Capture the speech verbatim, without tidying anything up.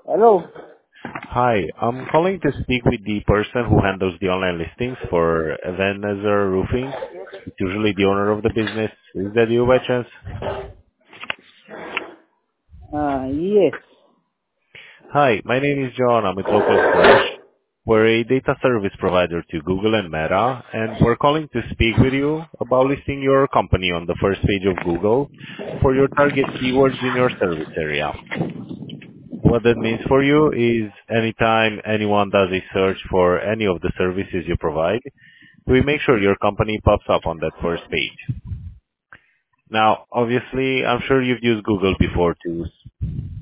Hello. Hi, I'm calling to speak with the person who handles the online listings for Ebenezer Roofing. It's usually the owner of the business. Is that you by chance? Uh, yes. Hi, my name is John. I'm with Local Slash. We're a data service provider to Google and Meta, and we're calling to speak with you about listing your company on the first page of Google for your target keywords in your service area. What that means for you is anytime anyone does a search for any of the services you provide, we make sure your company pops up on that first page. Now, obviously, I'm sure you've used Google before too.